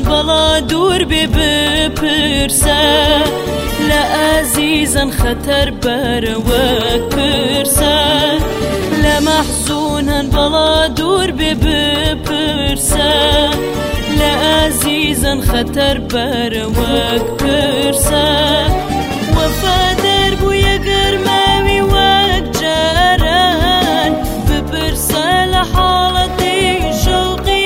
بلا دور بپرسه لعزیزا خطر بروک پرسه لمحزونا بلا دور بپرسه لعزیزا خطر بروک پرسه وفادر بوی گرماوی وک جاران بپرسه لحالتی شوقی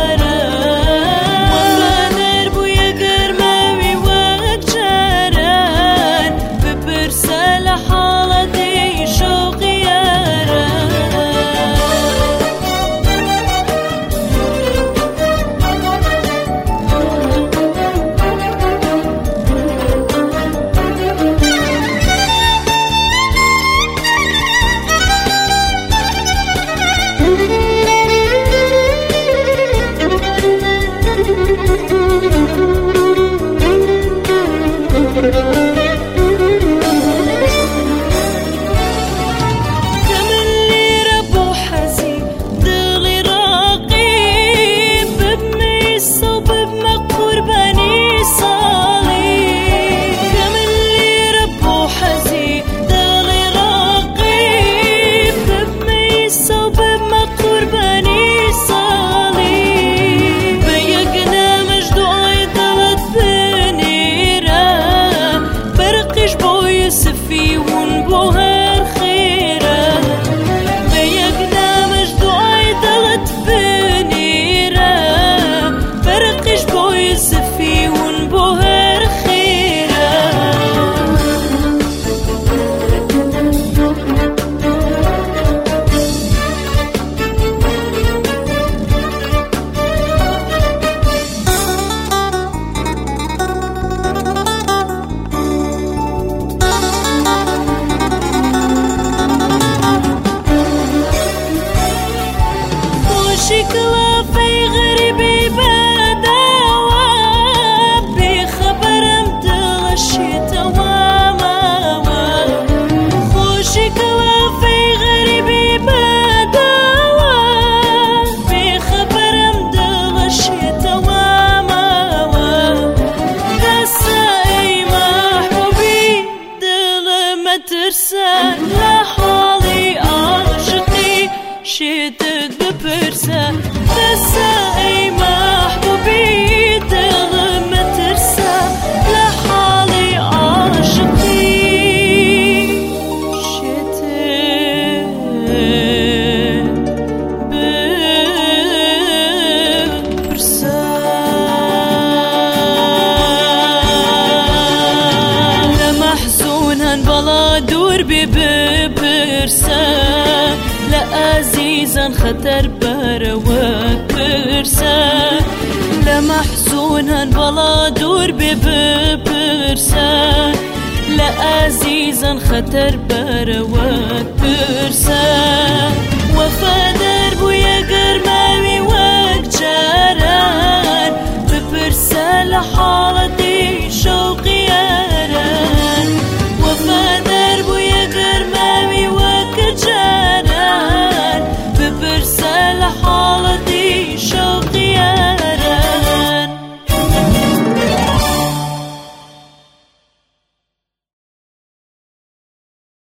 شكله في غريبي بداوى بخبرم تغشيت واماوى شكله في غريبي بداوى بخبرم تغشيت واماوى دساي محبوبي دل ما ترسى لحالي عاشقي شتت بپرسه دسته ای محبوبی دل ما ترسه لحالی عاشقی شتت بپرسه لمحزونا بلا دور بپرسه لعزيزا خطر بروك برسه لمحزونا بلا دور بپرسه لعزيزا خطر بروك برسه